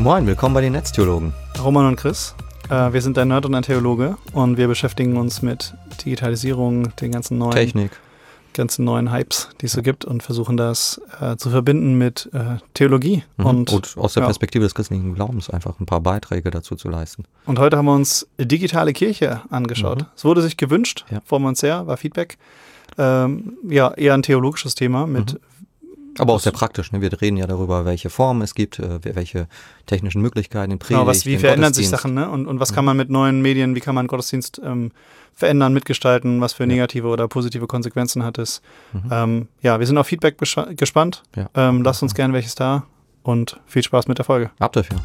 Moin, willkommen bei den Netztheologen. Roman und Chris. Wir sind ein Nerd und ein Theologe und wir beschäftigen uns mit Digitalisierung, den ganzen neuen Technik. Ganzen neuen Hypes, die es so gibt und versuchen das zu verbinden mit Theologie. Und aus der Perspektive des christlichen Glaubens einfach ein paar Beiträge dazu zu leisten. Und heute haben wir uns digitale Kirche angeschaut. Es wurde sich gewünscht, vor uns her, war Feedback. Eher ein theologisches Thema mit aber auch sehr praktisch. Ne? Wir reden ja darüber, welche Formen es gibt, welche technischen Möglichkeiten in Predigt, wie verändern sich Sachen, ne? Und was kann man mit neuen Medien, wie kann man Gottesdienst verändern, mitgestalten, was für negative oder positive Konsequenzen hat es. Wir sind auf Feedback gespannt. Ja. Lasst uns gerne welches da und viel Spaß mit der Folge. Ab dafür.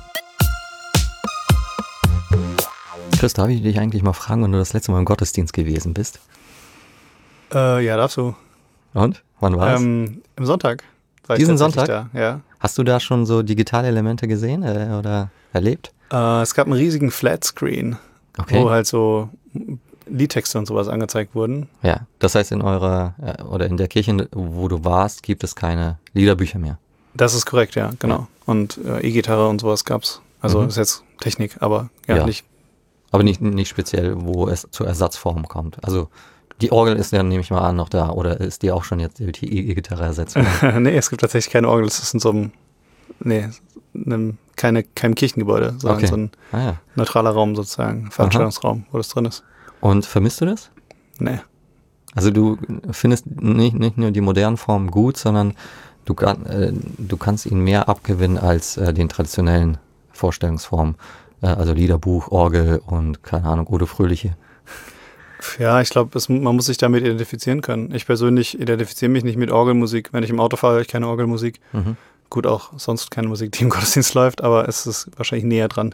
Chris, darf ich dich eigentlich mal fragen, wann du das letzte Mal im Gottesdienst gewesen bist? Ja, darfst du. Und? Wann war es? Im Sonntag. Diesen Sonntag? Da, ja. Hast du da schon so digitale Elemente gesehen oder erlebt? Es gab einen riesigen Flatscreen, wo halt so Liedtexte und sowas angezeigt wurden. Ja, das heißt in der Kirche, wo du warst, gibt es keine Liederbücher mehr. Das ist korrekt, ja, genau. Ja. Und E-Gitarre und sowas gab's. Also ist jetzt Technik, aber nicht. Aber nicht speziell, wo es zur Ersatzform kommt. Also die Orgel ist ja, nehme ich mal an, noch da. Oder ist die auch schon jetzt die E-Gitarre ersetzt? Nee, es gibt tatsächlich keine Orgel. Es ist in so einem, kein Kirchengebäude, sondern so ein neutraler Raum sozusagen, Veranstaltungsraum, wo das drin ist. Und vermisst du das? Nee. Also du findest nicht nur die modernen Formen gut, sondern du kannst ihnen mehr abgewinnen als den traditionellen Vorstellungsformen. Also Liederbuch, Orgel und, keine Ahnung, Ode Fröhliche. Ja, ich glaube, man muss sich damit identifizieren können. Ich persönlich identifiziere mich nicht mit Orgelmusik. Wenn ich im Auto fahre, höre ich keine Orgelmusik. Gut, auch sonst keine Musik, die im Gottesdienst läuft, aber es ist wahrscheinlich näher dran.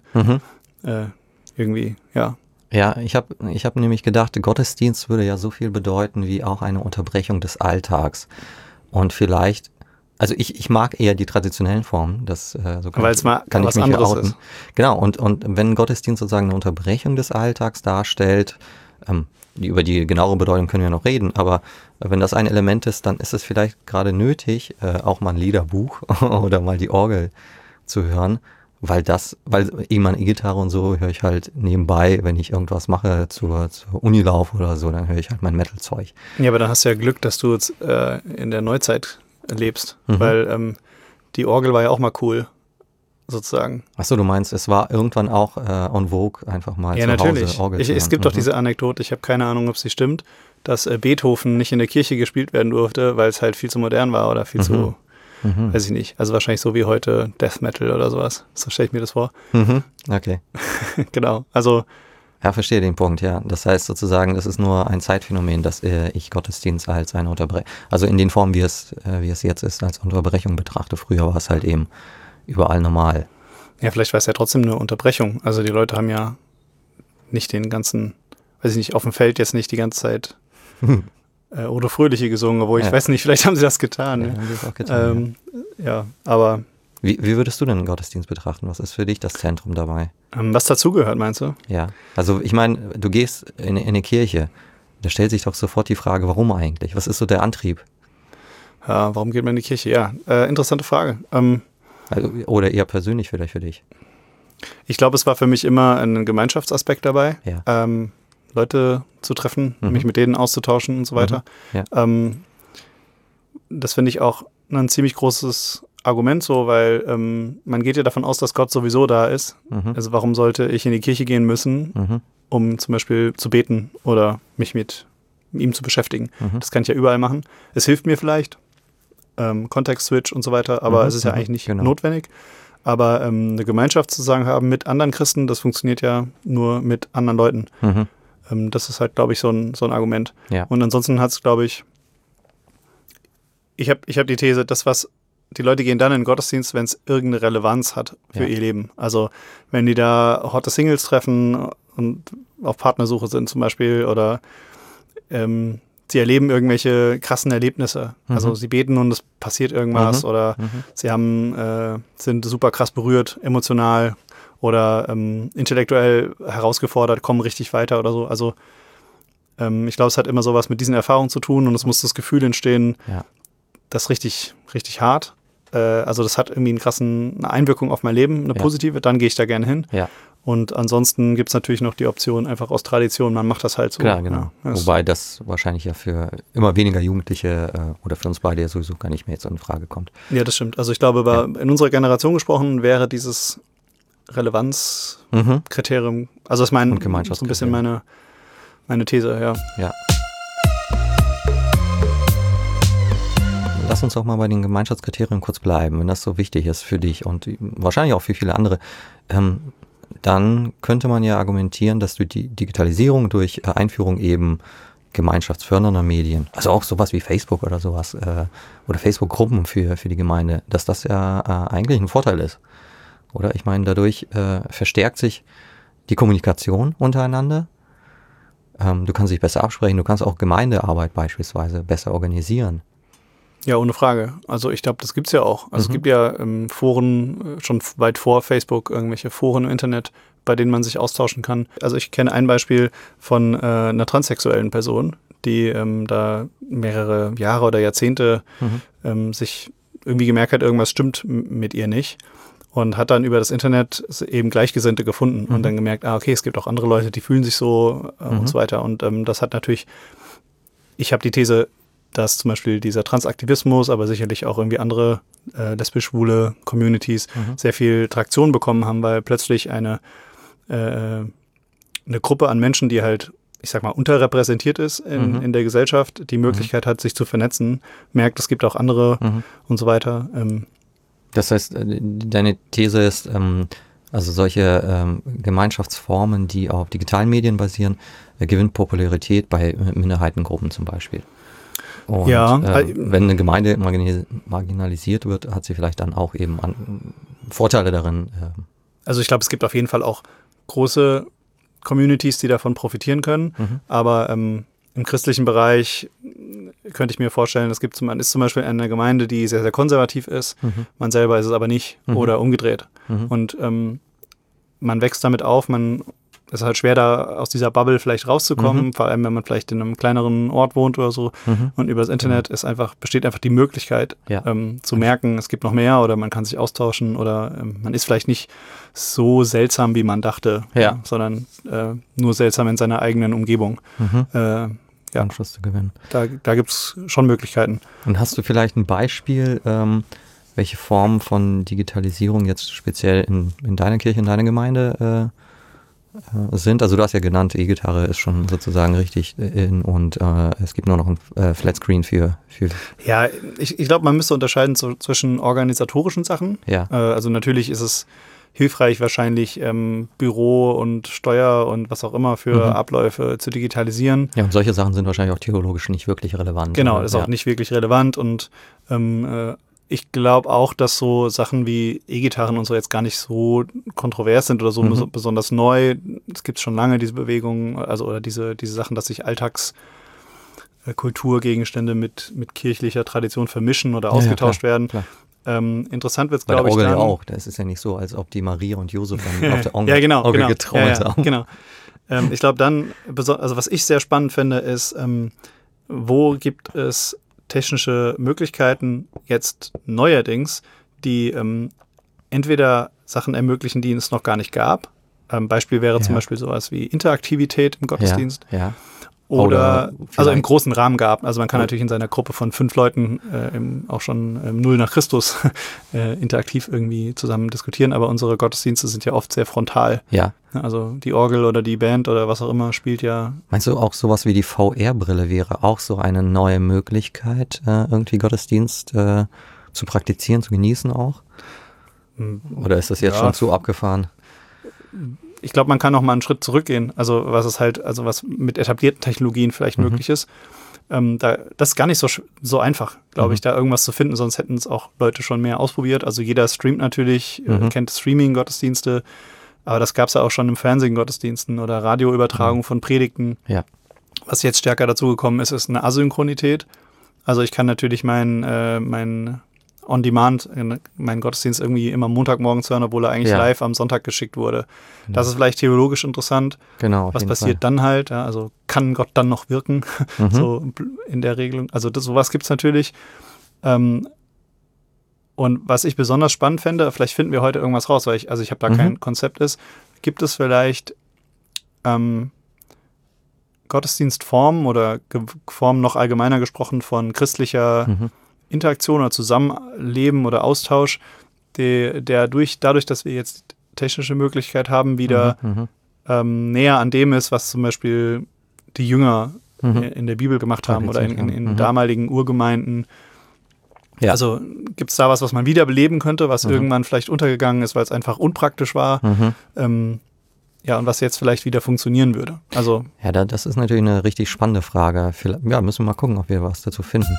Irgendwie, ja. Ja, ich hab nämlich gedacht, Gottesdienst würde ja so viel bedeuten wie auch eine Unterbrechung des Alltags. Und vielleicht, also ich mag eher die traditionellen Formen, weil es mal was anderes ist. Genau, und wenn Gottesdienst sozusagen eine Unterbrechung des Alltags darstellt, über die genauere Bedeutung können wir noch reden, aber wenn das ein Element ist, dann ist es vielleicht gerade nötig, auch mal ein Liederbuch oder mal die Orgel zu hören, weil eben eine E-Gitarre und so höre ich halt nebenbei, wenn ich irgendwas mache zur Unilauf oder so, dann höre ich halt mein Metal-Zeug. Ja, aber dann hast du ja Glück, dass du jetzt in der Neuzeit lebst, weil die Orgel war ja auch mal cool, sozusagen. Achso, du meinst, es war irgendwann auch en vogue, einfach mal zu Hause Orgel zu hören. Es gibt doch diese Anekdote, ich habe keine Ahnung, ob sie stimmt, dass Beethoven nicht in der Kirche gespielt werden durfte, weil es halt viel zu modern war oder viel zu, weiß ich nicht, also wahrscheinlich so wie heute Death Metal oder sowas. So stelle ich mir das vor. Okay. Genau, also ja, verstehe den Punkt, ja. Das heißt sozusagen, das ist nur ein Zeitphänomen, dass ich Gottesdienst als eine Unterbrechung, also in den Formen, wie es jetzt ist, als Unterbrechung betrachte. Früher war es halt eben überall normal. Ja, vielleicht war es ja trotzdem eine Unterbrechung. Also die Leute haben ja nicht den ganzen, weiß ich nicht, auf dem Feld jetzt nicht die ganze Zeit oder Fröhliche gesungen, obwohl ich weiß nicht, vielleicht haben sie das getan. Ja, haben sie das auch getan, aber Wie würdest du denn den Gottesdienst betrachten? Was ist für dich das Zentrum dabei? Was dazugehört, meinst du? Ja, also ich meine, du gehst in eine Kirche, da stellt sich doch sofort die Frage, warum eigentlich? Was ist so der Antrieb? Ja, warum geht man in die Kirche? Ja, interessante Frage. Oder eher persönlich vielleicht für dich? Ich glaube, es war für mich immer ein Gemeinschaftsaspekt dabei, Leute zu treffen, mich mit denen auszutauschen und so weiter. Das finde ich auch ein ziemlich großes Argument so, weil man geht ja davon aus, dass Gott sowieso da ist. Also warum sollte ich in die Kirche gehen müssen, um zum Beispiel zu beten oder mich mit ihm zu beschäftigen? Das kann ich ja überall machen. Es hilft mir vielleicht, Kontext-Switch und so weiter, aber es ist ja eigentlich nicht notwendig. Aber eine Gemeinschaft zusammen haben mit anderen Christen, das funktioniert ja nur mit anderen Leuten. Das ist halt, glaube ich, so ein Argument. Ja. Und ansonsten hat es, glaube ich hab die These, die Leute gehen dann in den Gottesdienst, wenn es irgendeine Relevanz hat für ihr Leben. Also wenn die da hotte Singles treffen und auf Partnersuche sind zum Beispiel oder sie erleben irgendwelche krassen Erlebnisse. Also sie beten und es passiert irgendwas oder sie sind super krass berührt, emotional oder intellektuell herausgefordert, kommen richtig weiter oder so. Also ich glaube, es hat immer sowas mit diesen Erfahrungen zu tun und es muss das Gefühl entstehen, das richtig, richtig hart also das hat irgendwie eine Einwirkung auf mein Leben, eine positive, dann gehe ich da gerne hin. Ja. Und ansonsten gibt es natürlich noch die Option, einfach aus Tradition, man macht das halt so. Klar, genau. Ja, wobei das wahrscheinlich ja für immer weniger Jugendliche oder für uns beide ja sowieso gar nicht mehr jetzt in Frage kommt. Ja, das stimmt. Also ich glaube, in unserer Generation gesprochen, wäre dieses Relevanzkriterium, also das ist so ein bisschen meine These, ja. Ja. Lass uns doch mal bei den Gemeinschaftskriterien kurz bleiben, wenn das so wichtig ist für dich und wahrscheinlich auch für viele andere. Dann könnte man ja argumentieren, dass durch die Digitalisierung, durch Einführung eben gemeinschaftsfördernder Medien, also auch sowas wie Facebook oder sowas, oder Facebook-Gruppen für die Gemeinde, dass das ja eigentlich ein Vorteil ist. Oder ich meine, dadurch verstärkt sich die Kommunikation untereinander. Du kannst dich besser absprechen, du kannst auch Gemeindearbeit beispielsweise besser organisieren. Ja, ohne Frage. Also ich glaube, das gibt's ja auch. Also es gibt ja Foren, schon weit vor Facebook, irgendwelche Foren im Internet, bei denen man sich austauschen kann. Also ich kenne ein Beispiel von einer transsexuellen Person, die da mehrere Jahre oder Jahrzehnte sich irgendwie gemerkt hat, irgendwas stimmt mit ihr nicht. Und hat dann über das Internet eben Gleichgesinnte gefunden und dann gemerkt, okay, es gibt auch andere Leute, die fühlen sich so und so weiter. Und das hat natürlich, ich habe die These, dass zum Beispiel dieser Transaktivismus, aber sicherlich auch irgendwie andere lesbisch-schwule Communities sehr viel Traktion bekommen haben, weil plötzlich eine Gruppe an Menschen, die halt, ich sag mal, unterrepräsentiert ist in der Gesellschaft, die Möglichkeit hat, sich zu vernetzen, merkt, es gibt auch andere und so weiter. Das heißt, deine These ist, also solche Gemeinschaftsformen, die auf digitalen Medien basieren, gewinnen Popularität bei Minderheitengruppen zum Beispiel. Und wenn eine Gemeinde marginalisiert wird, hat sie vielleicht dann auch eben Vorteile darin. Also ich glaube, es gibt auf jeden Fall auch große Communities, die davon profitieren können. Aber im christlichen Bereich könnte ich mir vorstellen, man ist zum Beispiel eine Gemeinde, die sehr, sehr konservativ ist. Man selber ist es aber nicht oder umgedreht. Und man wächst damit auf, es ist halt schwer, da aus dieser Bubble vielleicht rauszukommen, vor allem wenn man vielleicht in einem kleineren Ort wohnt oder so. Und über das Internet besteht einfach die Möglichkeit zu merken, es gibt noch mehr oder man kann sich austauschen oder man ist vielleicht nicht so seltsam, wie man dachte, sondern nur seltsam in seiner eigenen Umgebung. Anschluss zu gewinnen. Da gibt es schon Möglichkeiten. Und hast du vielleicht ein Beispiel, welche Formen von Digitalisierung jetzt speziell in deiner Kirche, in deiner Gemeinde sind? Also du hast ja genannt, E-Gitarre ist schon sozusagen richtig in und es gibt nur noch ein Flatscreen für... Ja, ich glaube, man müsste unterscheiden zwischen organisatorischen Sachen. Ja. Also natürlich ist es hilfreich wahrscheinlich Büro und Steuer und was auch immer für Abläufe zu digitalisieren. Ja, und solche Sachen sind wahrscheinlich auch theologisch nicht wirklich relevant. Genau, das ist auch nicht wirklich relevant und ich glaube auch, dass so Sachen wie E-Gitarren und so jetzt gar nicht so kontrovers sind oder so besonders neu. Es gibt schon lange diese Bewegung, also oder diese Sachen, dass sich Alltagskulturgegenstände mit kirchlicher Tradition vermischen oder ausgetauscht werden. Klar. Interessant wird es, glaube ich, dann. Bei der Orgel ja auch. Das ist ja nicht so, als ob die Maria und Josef dann auf der Orgel getrommelt haben. Genau. Ich glaube dann, also was ich sehr spannend finde, ist, wo gibt es technische Möglichkeiten jetzt neuerdings, die entweder Sachen ermöglichen, die es noch gar nicht gab. Beispiel wäre zum Beispiel sowas wie Interaktivität im Gottesdienst. Oder also im großen Rahmen gab. Also man kann natürlich in seiner Gruppe von 5 Leuten auch schon 0 nach Christus interaktiv irgendwie zusammen diskutieren, aber unsere Gottesdienste sind ja oft sehr frontal. Ja. Also die Orgel oder die Band oder was auch immer spielt ja. Meinst du auch sowas wie die VR-Brille wäre auch so eine neue Möglichkeit, irgendwie Gottesdienst zu praktizieren, zu genießen auch? Oder ist das jetzt schon zu abgefahren? Ich glaube, man kann noch mal einen Schritt zurückgehen. Also was mit etablierten Technologien vielleicht möglich ist. Das ist gar nicht so einfach, glaube ich, da irgendwas zu finden, sonst hätten es auch Leute schon mehr ausprobiert. Also jeder streamt natürlich, kennt Streaming-Gottesdienste, aber das gab es ja auch schon im Fernsehen Gottesdiensten oder Radioübertragung von Predigten. Ja. Was jetzt stärker dazu gekommen ist eine Asynchronität. Also ich kann natürlich mein On-Demand, meinen Gottesdienst irgendwie immer Montagmorgens hören, obwohl er eigentlich live am Sonntag geschickt wurde. Das ist vielleicht theologisch interessant. Genau. Was passiert dann halt? Ja, also kann Gott dann noch wirken? So in der Regelung. Also sowas gibt es natürlich. Und was ich besonders spannend fände, vielleicht finden wir heute irgendwas raus, weil ich habe da kein Konzept gibt es vielleicht Gottesdienstformen oder Formen noch allgemeiner gesprochen von christlicher Interaktion oder Zusammenleben oder Austausch, der dadurch, dass wir jetzt technische Möglichkeit haben, wieder näher an dem ist, was zum Beispiel die Jünger in der Bibel gemacht haben oder in damaligen Urgemeinden. Ja. Also gibt es da was man wiederbeleben könnte, was irgendwann vielleicht untergegangen ist, weil es einfach unpraktisch war? Und was jetzt vielleicht wieder funktionieren würde. Also ja, das ist natürlich eine richtig spannende Frage. Ja, müssen wir mal gucken, ob wir was dazu finden.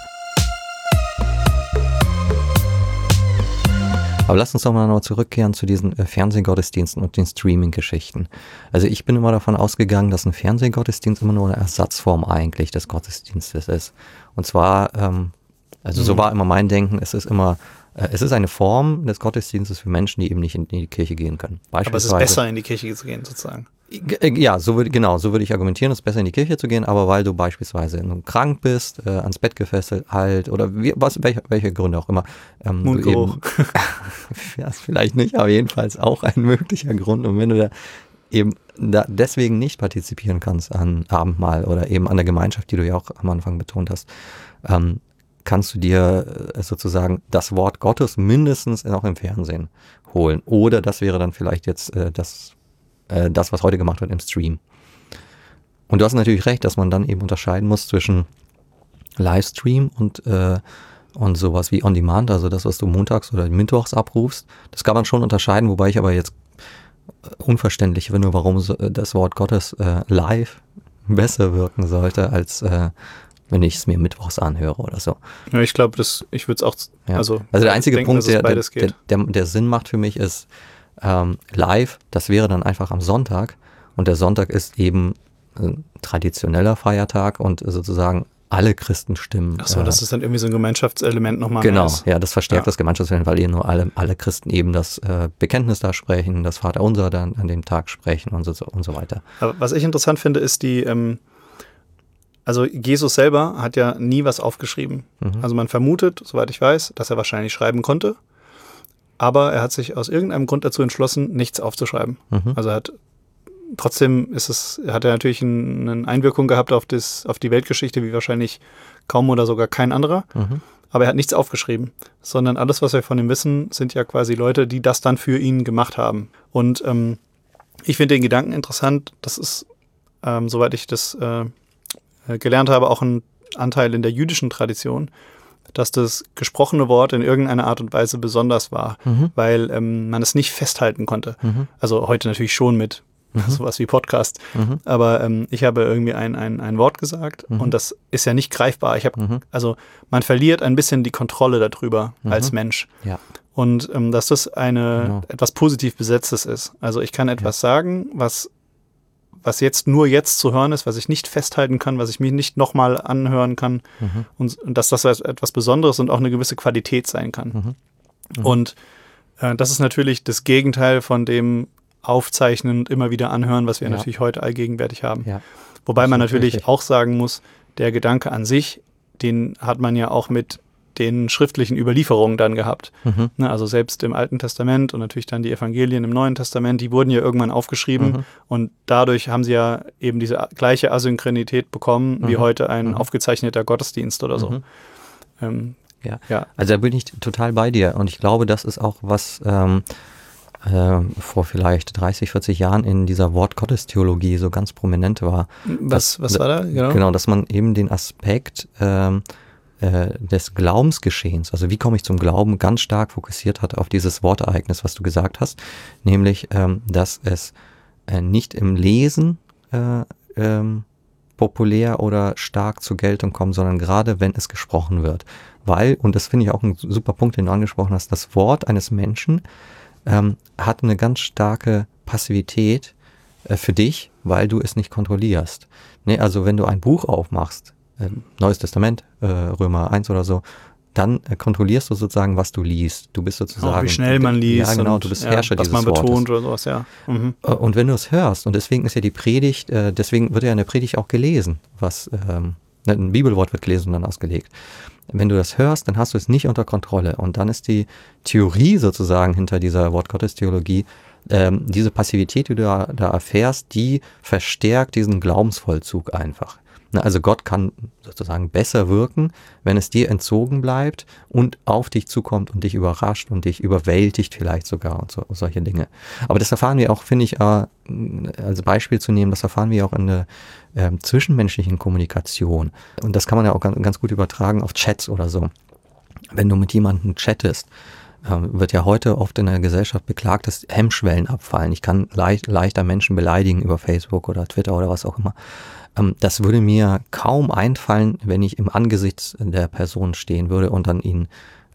Aber lass uns doch mal noch zurückkehren zu diesen Fernsehgottesdiensten und den Streaming-Geschichten. Also ich bin immer davon ausgegangen, dass ein Fernsehgottesdienst immer nur eine Ersatzform eigentlich des Gottesdienstes ist. Und zwar, so war immer mein Denken, es ist eine Form des Gottesdienstes für Menschen, die eben nicht in die Kirche gehen können. Aber es ist besser, in die Kirche zu gehen, sozusagen. Ja, so würde ich argumentieren, es ist besser in die Kirche zu gehen, aber weil du beispielsweise krank bist, ans Bett gefesselt halt oder welche Gründe auch immer. Mundgeruch. Ja, vielleicht nicht, aber jedenfalls auch ein möglicher Grund. Und wenn du da deswegen nicht partizipieren kannst an Abendmahl oder eben an der Gemeinschaft, die du ja auch am Anfang betont hast, kannst du dir sozusagen das Wort Gottes mindestens auch im Fernsehen holen. Oder das wäre dann vielleicht jetzt das, was heute gemacht wird im Stream. Und du hast natürlich recht, dass man dann eben unterscheiden muss zwischen Livestream und sowas wie On Demand, also das, was du montags oder mittwochs abrufst. Das kann man schon unterscheiden, wobei ich aber jetzt unverständlich finde, warum das Wort Gottes live besser wirken sollte, als wenn ich es mir mittwochs anhöre oder so. Ja, ich glaube, ich würde es auch, also der einzige Punkt, der Sinn macht für mich, ist live, das wäre dann einfach am Sonntag und der Sonntag ist eben ein traditioneller Feiertag und sozusagen alle Christen stimmen. Achso, das ist dann irgendwie so ein Gemeinschaftselement nochmal. Genau, ja, das verstärkt das Gemeinschaftselement, weil nur alle Christen eben das Bekenntnis da sprechen, das Vaterunser dann an dem Tag sprechen und so weiter. Aber was ich interessant finde, ist also Jesus selber hat ja nie was aufgeschrieben. Also man vermutet, soweit ich weiß, dass er wahrscheinlich schreiben konnte, aber er hat sich aus irgendeinem Grund dazu entschlossen, nichts aufzuschreiben. Also trotzdem hat er natürlich eine Einwirkung gehabt auf die Weltgeschichte, wie wahrscheinlich kaum oder sogar kein anderer. Aber er hat nichts aufgeschrieben, sondern alles, was wir von ihm wissen, sind ja quasi Leute, die das dann für ihn gemacht haben. Und ich finde den Gedanken interessant, das ist, soweit ich das gelernt habe, auch ein Anteil in der jüdischen Tradition, dass das gesprochene Wort in irgendeiner Art und Weise besonders war, weil man es nicht festhalten konnte. Also heute natürlich schon mit sowas wie Podcast, aber ich habe irgendwie ein Wort gesagt und das ist ja nicht greifbar. Also man verliert ein bisschen die Kontrolle darüber als Mensch. Ja. Und dass das etwas positiv Besetztes ist. Also ich kann etwas sagen, was jetzt nur jetzt zu hören ist, was ich nicht festhalten kann, was ich mir nicht nochmal anhören kann und dass das etwas Besonderes und auch eine gewisse Qualität sein kann. Und das ist natürlich das Gegenteil von dem Aufzeichnen und immer wieder anhören, was wir natürlich heute allgegenwärtig haben. Ja. Wobei man natürlich auch sagen muss, der Gedanke an sich, den hat man ja auch mit den schriftlichen Überlieferungen dann gehabt. Also selbst im Alten Testament und natürlich dann die Evangelien im Neuen Testament, die wurden ja irgendwann aufgeschrieben und dadurch haben sie ja eben diese gleiche Asynchronität bekommen, wie heute ein aufgezeichneter Gottesdienst oder so. Ja, also da bin ich total bei dir und ich glaube, das ist auch was vor vielleicht 30, 40 Jahren in dieser Wortgottestheologie so ganz prominent war. Was war da? Genau, dass man eben den Aspekt des Glaubensgeschehens, also wie komme ich zum Glauben, ganz stark fokussiert hat auf dieses Wortereignis, was du gesagt hast, nämlich, dass es nicht im Lesen populär oder stark zur Geltung kommt, sondern gerade wenn es gesprochen wird. Weil, und das finde ich auch ein super Punkt, den du angesprochen hast, das Wort eines Menschen hat eine ganz starke Passivität für dich, weil du es nicht kontrollierst. Ne, also wenn du ein Buch aufmachst, Neues Testament, Römer 1 oder so, dann kontrollierst du sozusagen, was du liest. Du bist sozusagen... Auch wie schnell man liest. Ja, genau, du bist Herrscher dieses Wortes. Was man betont oder sowas, ja. Und wenn du es hörst, und deswegen ist ja die Predigt, deswegen wird ja in der Predigt auch gelesen, was ein Bibelwort wird gelesen und dann ausgelegt. Wenn du das hörst, dann hast du es nicht unter Kontrolle. Und dann ist die Theorie sozusagen hinter dieser Wort-Gottes-Theologie, diese Passivität, die du da erfährst, die verstärkt diesen Glaubensvollzug einfach. Also Gott kann sozusagen besser wirken, wenn es dir entzogen bleibt und auf dich zukommt und dich überrascht und dich überwältigt vielleicht sogar und solche Dinge. Aber das erfahren wir auch, finde ich, als Beispiel zu nehmen, das erfahren wir auch in der zwischenmenschlichen Kommunikation. Und das kann man ja auch ganz gut übertragen auf Chats oder so. Wenn du mit jemandem chattest, wird ja heute oft in der Gesellschaft beklagt, dass Hemmschwellen abfallen. Ich kann leichter Menschen beleidigen über Facebook oder Twitter oder was auch immer. Das würde mir kaum einfallen, wenn ich im Angesicht der Person stehen würde und dann ihn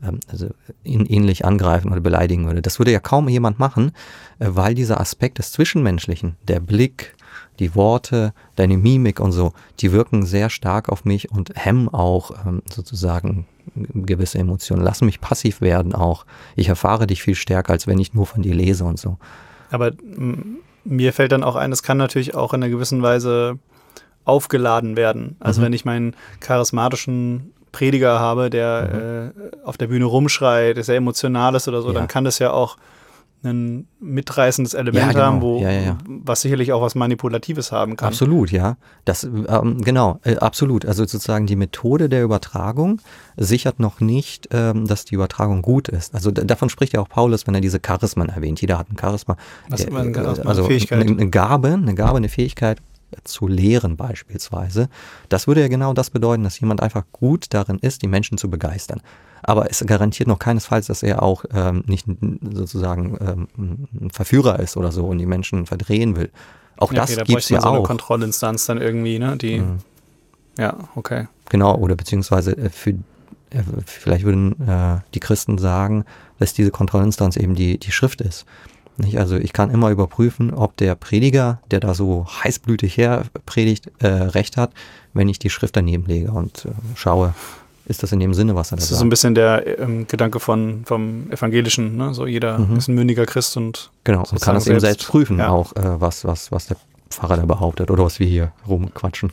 ähnlich angreifen oder beleidigen würde. Das würde ja kaum jemand machen, weil dieser Aspekt des Zwischenmenschlichen, der Blick, die Worte, deine Mimik und so, die wirken sehr stark auf mich und hemmen auch sozusagen gewisse Emotionen. Lassen mich passiv werden auch. Ich erfahre dich viel stärker, als wenn ich nur von dir lese und so. Aber mir fällt dann auch ein, es kann natürlich auch in einer gewissen Weise aufgeladen werden. Also wenn ich meinen charismatischen Prediger habe, der auf der Bühne rumschreit, der sehr emotional ist oder so, dann kann das ja auch ein mitreißendes Element haben, was sicherlich auch was Manipulatives haben kann. Absolut, ja. Das, absolut. Also sozusagen die Methode der Übertragung sichert noch nicht, dass die Übertragung gut ist. Also davon spricht ja auch Paulus, wenn er diese Charismen erwähnt. Jeder hat ein Charisma. Was ist eine also Fähigkeit? Eine Gabe, eine Fähigkeit zu lehren beispielsweise. Das würde ja genau das bedeuten, dass jemand einfach gut darin ist, die Menschen zu begeistern. Aber es garantiert noch keinesfalls, dass er auch nicht sozusagen ein Verführer ist oder so und die Menschen verdrehen will. Auch das gibt es ja auch. So eine Kontrollinstanz dann irgendwie, ne? Die, ja, okay. Genau, oder beziehungsweise vielleicht würden die Christen sagen, dass diese Kontrollinstanz eben die Schrift ist. Nicht? Also ich kann immer überprüfen, ob der Prediger, der da so heißblütig her predigt, recht hat, wenn ich die Schrift daneben lege und schaue, ist das in dem Sinne, was er da sagt. Das ist so ein bisschen der Gedanke vom Evangelischen, ne? So jeder ist ein mündiger Christ und genau, und kann das eben selbst prüfen, auch was der Pfarrer da behauptet oder was wir hier rumquatschen.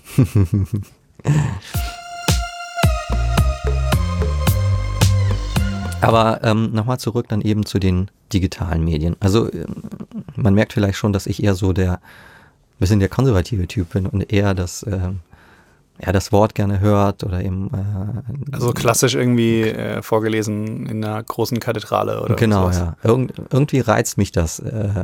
Aber nochmal zurück dann eben zu den digitalen Medien. Also man merkt vielleicht schon, dass ich eher so ein bisschen der konservative Typ bin und eher das Wort gerne hört oder eben also klassisch irgendwie vorgelesen in einer großen Kathedrale oder genau, sowas. Ja. Irgendwie reizt mich das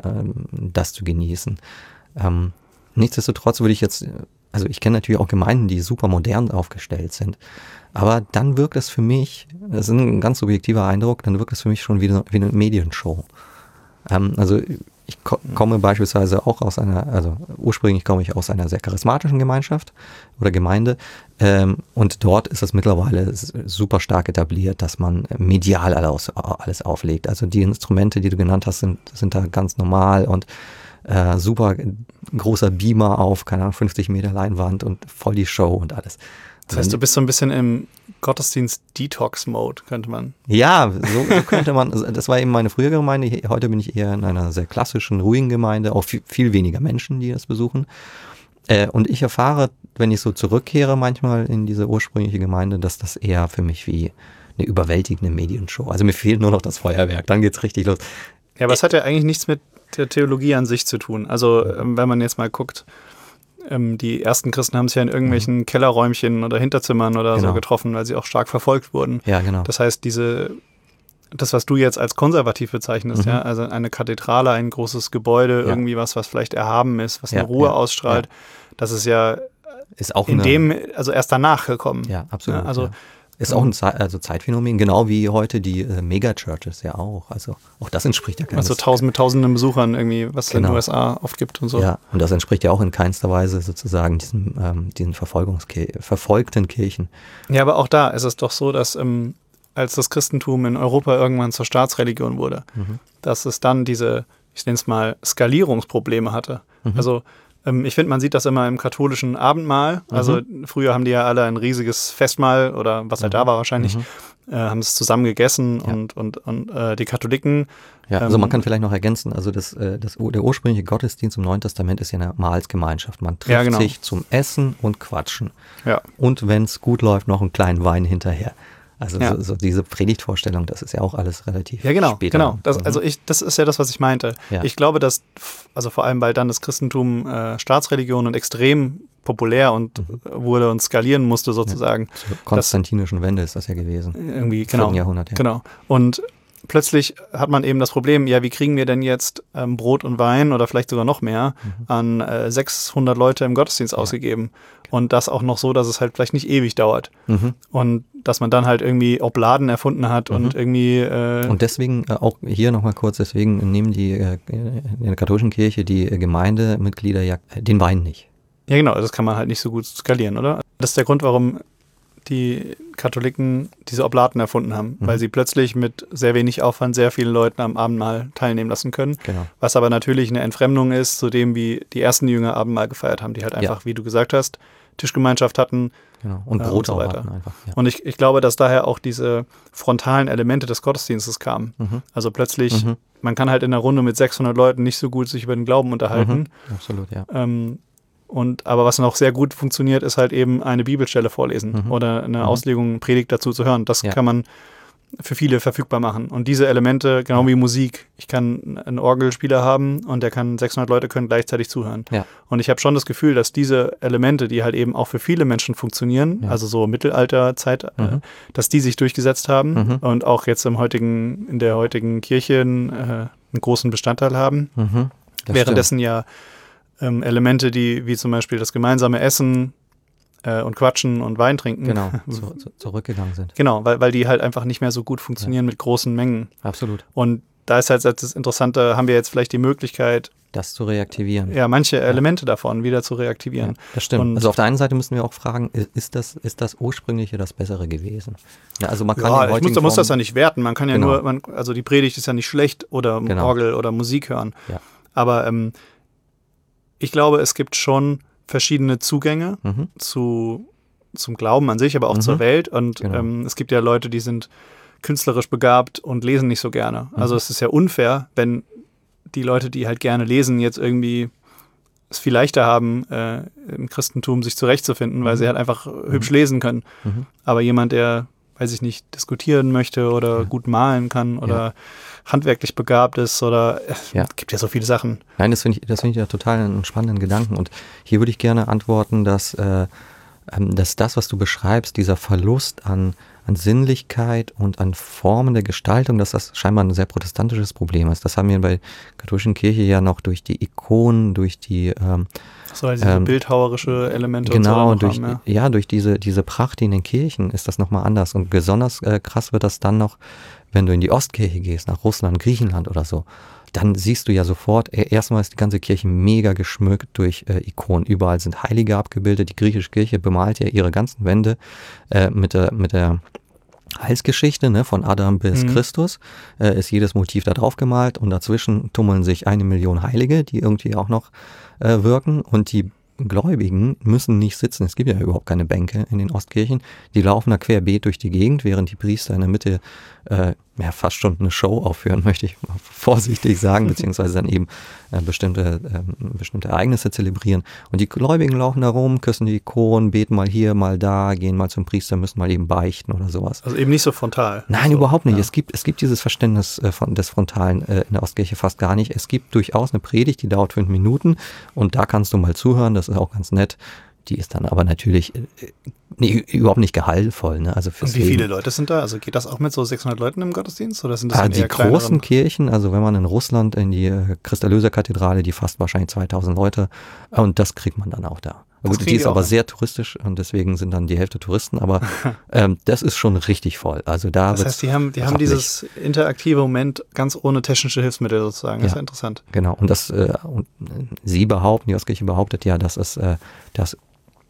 zu genießen. Nichtsdestotrotz würde ich jetzt, also ich kenne natürlich auch Gemeinden, die super modern aufgestellt sind, aber dann wirkt es für mich, das ist ein ganz subjektiver Eindruck, dann wirkt es für mich schon wie eine Medienshow. Also ich komme beispielsweise auch ursprünglich komme ich aus einer sehr charismatischen Gemeinschaft oder Gemeinde und dort ist es mittlerweile super stark etabliert, dass man medial alles auflegt. Also die Instrumente, die du genannt hast, sind da ganz normal und super großer Beamer auf, keine Ahnung, 50 Meter Leinwand und voll die Show und alles. Das heißt, du bist so ein bisschen im Gottesdienst-Detox-Mode, könnte man. Ja, so könnte man. Das war eben meine frühere Gemeinde. Heute bin ich eher in einer sehr klassischen, ruhigen Gemeinde. Auch viel weniger Menschen, die das besuchen. Und ich erfahre, wenn ich so zurückkehre manchmal in diese ursprüngliche Gemeinde, dass das eher für mich wie eine überwältigende Medienshow. Also mir fehlt nur noch das Feuerwerk. Dann geht's richtig los. Ja, aber es hat ja eigentlich nichts mit der Theologie an sich zu tun. Also wenn man jetzt mal guckt, die ersten Christen haben sich ja in irgendwelchen Kellerräumchen oder Hinterzimmern oder so getroffen, weil sie auch stark verfolgt wurden. Ja, genau. Das heißt, das, was du jetzt als konservativ bezeichnest, ja, also eine Kathedrale, ein großes Gebäude, irgendwie was vielleicht erhaben ist, was eine Ruhe ausstrahlt, das ist ja ist auch also erst danach gekommen. Ja, absolut. Ja, also ist auch ein Zeitphänomen, genau wie heute die Megachurches ja auch. Also auch das entspricht ja keines. Also mit tausenden Besuchern irgendwie, was es in den USA oft gibt und so. Ja, und das entspricht ja auch in keinster Weise sozusagen diesen verfolgten Kirchen. Ja, aber auch da ist es doch so, dass als das Christentum in Europa irgendwann zur Staatsreligion wurde, dass es dann diese, ich nenne es mal, Skalierungsprobleme hatte. Also ich finde, man sieht das immer im katholischen Abendmahl. Also früher haben die ja alle ein riesiges Festmahl oder was halt da war wahrscheinlich haben es zusammen gegessen und die Katholiken. Ja, also man kann vielleicht noch ergänzen, also der ursprüngliche Gottesdienst im Neuen Testament ist ja eine Mahlsgemeinschaft. Man trifft sich zum Essen und Quatschen. Ja. Und wenn es gut läuft, noch einen kleinen Wein hinterher. Also so diese Predigtvorstellung, das ist ja auch alles relativ später. Genau. Das ist ja das, was ich meinte. Ja. Ich glaube, dass, also vor allem, weil dann das Christentum Staatsreligion und extrem populär und wurde und skalieren musste sozusagen. Ja, zur konstantinischen Wende ist das ja gewesen. Irgendwie, genau. Im Jahrhundert, ja. Genau. Und plötzlich hat man eben das Problem, ja, wie kriegen wir denn jetzt Brot und Wein oder vielleicht sogar noch mehr an 600 Leute im Gottesdienst ausgegeben? Und das auch noch so, dass es halt vielleicht nicht ewig dauert. Und dass man dann halt irgendwie Obladen erfunden hat und irgendwie... und deswegen, auch hier nochmal kurz, deswegen nehmen in der katholischen Kirche die Gemeindemitglieder ja den Wein nicht. Ja, genau, das kann man halt nicht so gut skalieren, oder? Das ist der Grund, warum die Katholiken diese Oblaten erfunden haben, weil sie plötzlich mit sehr wenig Aufwand sehr vielen Leuten am Abendmahl teilnehmen lassen können. Genau. Was aber natürlich eine Entfremdung ist zu dem, wie die ersten Jünger Abendmahl gefeiert haben, die halt einfach, wie du gesagt hast, Tischgemeinschaft hatten. Genau. Und Brot und so weiter. Hatten einfach. Ja. Und ich glaube, dass daher auch diese frontalen Elemente des Gottesdienstes kamen. Also plötzlich, man kann halt in einer Runde mit 600 Leuten nicht so gut sich über den Glauben unterhalten. Absolut, ja. Aber was noch sehr gut funktioniert, ist halt eben eine Bibelstelle vorlesen oder eine Auslegung, eine Predigt dazu zu hören. Das kann man für viele verfügbar machen. Und diese Elemente, genau wie Musik, ich kann einen Orgelspieler haben und 600 Leute können gleichzeitig zuhören. Ja. Und ich habe schon das Gefühl, dass diese Elemente, die halt eben auch für viele Menschen funktionieren, also so Mittelalterzeit, dass die sich durchgesetzt haben und auch jetzt in der heutigen Kirche einen großen Bestandteil haben. Währenddessen ja Elemente, wie zum Beispiel das gemeinsame Essen und Quatschen und Wein trinken. Genau, zurückgegangen sind. Genau, weil die halt einfach nicht mehr so gut funktionieren mit großen Mengen. Absolut. Und da ist halt das Interessante, haben wir jetzt vielleicht die Möglichkeit, das zu reaktivieren. Ja, manche Elemente davon wieder zu reaktivieren. Ja, das stimmt. Und also auf der einen Seite müssen wir auch fragen, ist das Ursprüngliche das Bessere gewesen? Ja, also man kann ich muss das ja nicht werten. Man kann ja also die Predigt ist ja nicht schlecht oder Orgel oder Musik hören. Ja. Aber ich glaube, es gibt schon verschiedene Zugänge zum Glauben an sich, aber auch zur Welt. Und es gibt ja Leute, die sind künstlerisch begabt und lesen nicht so gerne. Also es ist ja unfair, wenn die Leute, die halt gerne lesen, jetzt irgendwie es viel leichter haben, im Christentum sich zurechtzufinden, weil sie halt einfach hübsch lesen können. Aber jemand, der, weiß ich nicht, diskutieren möchte oder gut malen kann oder handwerklich begabt ist oder es gibt ja so viele Sachen. Nein, das finde ich ja total einen spannenden Gedanken. Und hier würde ich gerne antworten, dass das, was du beschreibst, dieser Verlust an Sinnlichkeit und an Formen der Gestaltung, dass das scheinbar ein sehr protestantisches Problem ist. Das haben wir bei der katholischen Kirche ja noch durch die Ikonen, durch die diese bildhauerische Elemente genau, und so durch diese Pracht in den Kirchen ist das nochmal anders. Und besonders krass wird das dann noch, wenn du in die Ostkirche gehst, nach Russland, Griechenland oder so. Dann siehst du ja sofort, erstmal ist die ganze Kirche mega geschmückt durch Ikonen. Überall sind Heilige abgebildet. Die griechische Kirche bemalt ja ihre ganzen Wände mit der Heilsgeschichte, ne, von Adam bis Christus, ist jedes Motiv da drauf gemalt und dazwischen tummeln sich 1 Million Heilige, die irgendwie auch noch wirken, und die Gläubigen müssen nicht sitzen. Es gibt ja überhaupt keine Bänke in den Ostkirchen. Die laufen da querbeet durch die Gegend, während die Priester in der Mitte fast schon eine Show aufführen, möchte ich mal vorsichtig sagen, beziehungsweise dann eben bestimmte Ereignisse zelebrieren. Und die Gläubigen laufen da rum, küssen die Ikonen, beten mal hier, mal da, gehen mal zum Priester, müssen mal eben beichten oder sowas. Also eben nicht so frontal. Nein, überhaupt nicht. Ja. Es gibt dieses Verständnis des Frontalen in der Ostkirche fast gar nicht. Es gibt durchaus eine Predigt, die dauert 5 Minuten und da kannst du mal zuhören, das ist auch ganz nett. Die ist dann aber natürlich überhaupt nicht gehaltvoll. Ne? Also und wie viele Leute sind da? Also geht das auch mit so 600 Leuten im Gottesdienst? Oder sind das die großen Kirchen, also wenn man in Russland in die Christ-Erlöser-Kathedrale, die fasst wahrscheinlich 2000 Leute und das kriegt man dann auch da. Gut, die ist aber sehr touristisch und deswegen sind dann die Hälfte Touristen, aber das ist schon richtig voll. Also das heißt, die haben dieses interaktive Moment ganz ohne technische Hilfsmittel sozusagen. Das ist ja interessant. Genau. Und die Ostkirche behauptet ja, dass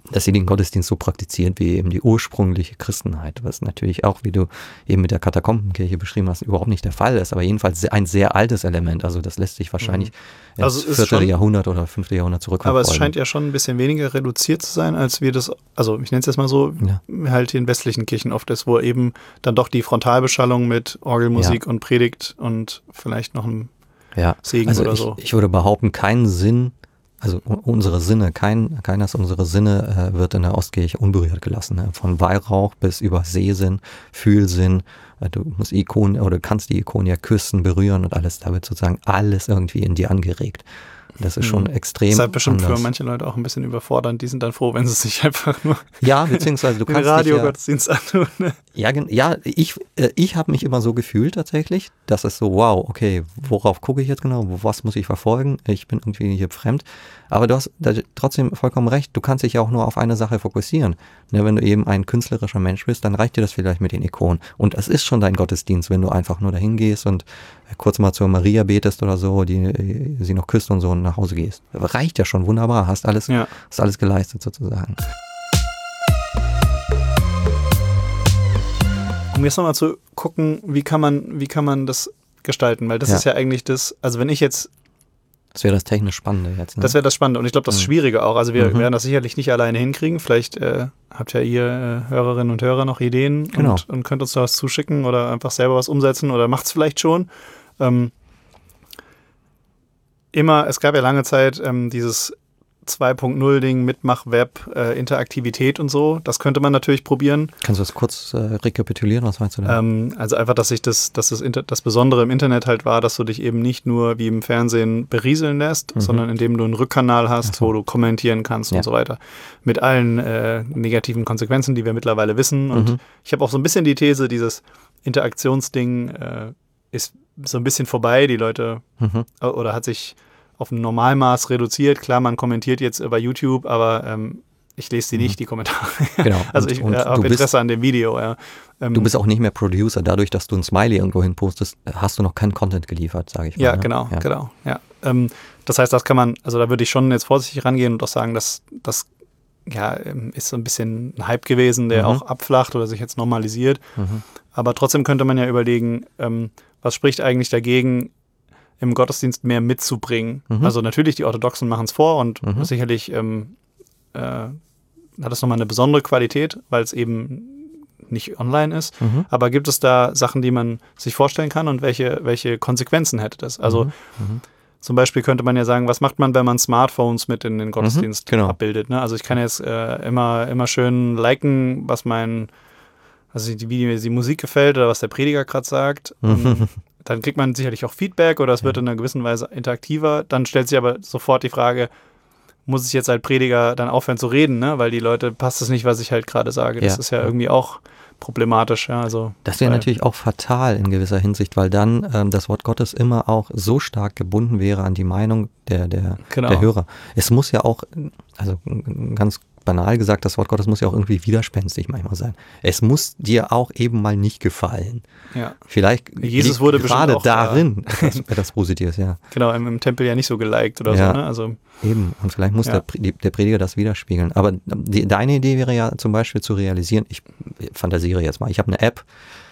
dass sie den Gottesdienst so praktiziert wie eben die ursprüngliche Christenheit, was natürlich auch, wie du eben mit der Katakombenkirche beschrieben hast, überhaupt nicht der Fall ist, aber jedenfalls ein sehr altes Element. Also das lässt sich wahrscheinlich ins 4. Jahrhundert oder 5. Jahrhundert zurückverfolgen. Aber es scheint ja schon ein bisschen weniger reduziert zu sein, als wir das, also ich nenne es jetzt mal so, halt in westlichen Kirchen oft ist, wo eben dann doch die Frontalbeschallung mit Orgelmusik und Predigt und vielleicht noch ein Segen also oder so. Ich würde behaupten, kein Sinn, also unsere Sinne, keines unserer Sinne wird in der Ostkirche unberührt gelassen. Ne? Von Weihrauch bis über Sehsinn, Fühlsinn. Du musst Ikonen oder kannst die Ikonen ja küssen, berühren und alles. Da wird sozusagen alles irgendwie in dir angeregt. Das ist schon extrem. Das ist halt bestimmt anders. Für manche Leute auch ein bisschen überfordernd. Die sind dann froh, wenn sie sich einfach nur beziehungsweise du kannst Radio-Gottesdienst antun. Ne? Ich habe mich immer so gefühlt tatsächlich, dass es so, wow, okay, worauf gucke ich jetzt genau, was muss ich verfolgen? Ich bin irgendwie hier fremd. Aber du hast trotzdem vollkommen recht, du kannst dich ja auch nur auf eine Sache fokussieren. Ne, wenn du eben ein künstlerischer Mensch bist, dann reicht dir das vielleicht mit den Ikonen. Und es ist schon dein Gottesdienst, wenn du einfach nur dahin gehst und kurz mal zur Maria betest oder so, die sie noch küsst und so und nach Hause gehst. Reicht ja schon, wunderbar, hast alles geleistet sozusagen. Um jetzt nochmal zu gucken, wie kann man das gestalten, weil das ist ja eigentlich das, also wenn ich jetzt das wäre das technisch Spannende jetzt. Ne? Das wäre das Spannende und ich glaube, das Schwierige auch. Also wir werden das sicherlich nicht alleine hinkriegen. Vielleicht habt ja ihr Hörerinnen und Hörer noch Ideen und könnt uns da was zuschicken oder einfach selber was umsetzen oder macht es vielleicht schon. Es gab ja lange Zeit dieses 2.0-Ding, Mitmach-Web, Interaktivität und so. Das könnte man natürlich probieren. Kannst du das kurz rekapitulieren? Was meinst du denn? Also einfach, dass das Besondere im Internet halt war, dass du dich eben nicht nur wie im Fernsehen berieseln lässt, sondern indem du einen Rückkanal hast, wo du kommentieren kannst und so weiter. Mit allen negativen Konsequenzen, die wir mittlerweile wissen. Und ich habe auch so ein bisschen die These, dieses Interaktionsding ist so ein bisschen vorbei. Die Leute oder hat sich auf ein Normalmaß reduziert. Klar, man kommentiert jetzt über YouTube, aber ich lese die Kommentare. Genau. Also ich habe Interesse an dem Video. Ja. Du bist auch nicht mehr Producer. Dadurch, dass du ein Smiley irgendwo hin postest, hast du noch keinen Content geliefert, sage ich mal. Ja, genau. Ja. Das heißt, das kann man, also da würde ich schon jetzt vorsichtig rangehen und auch sagen, dass das ist so ein bisschen ein Hype gewesen, der auch abflacht oder sich jetzt normalisiert. Aber trotzdem könnte man ja überlegen, was spricht eigentlich dagegen, im Gottesdienst mehr mitzubringen. Also natürlich, die Orthodoxen machen es vor und sicherlich hat es nochmal eine besondere Qualität, weil es eben nicht online ist. Aber gibt es da Sachen, die man sich vorstellen kann und welche Konsequenzen hätte das? Also zum Beispiel könnte man ja sagen, was macht man, wenn man Smartphones mit in den Gottesdienst abbildet? Ne? Also ich kann jetzt immer schön liken, was wie mir die Musik gefällt oder was der Prediger gerade sagt. Dann kriegt man sicherlich auch Feedback oder es wird in einer gewissen Weise interaktiver. Dann stellt sich aber sofort die Frage, muss ich jetzt als Prediger dann aufhören zu reden, ne? Weil die Leute, passt es nicht, was ich halt gerade sage. Das ist ja irgendwie auch problematisch. Ja? Also, das wäre natürlich auch fatal in gewisser Hinsicht, weil dann das Wort Gottes immer auch so stark gebunden wäre an die Meinung der Hörer. Es muss ja auch, also ganz banal gesagt, das Wort Gottes muss ja auch irgendwie widerspenstig manchmal sein. Es muss dir auch eben mal nicht gefallen. Ja. Vielleicht Jesus wurde gerade auch, darin etwas Positives, ja. Genau, im Tempel ja nicht so geliked oder so. Ne? Also, eben, und vielleicht muss der Prediger das widerspiegeln. Aber deine Idee wäre ja zum Beispiel zu realisieren, ich fantasiere jetzt mal, ich habe eine App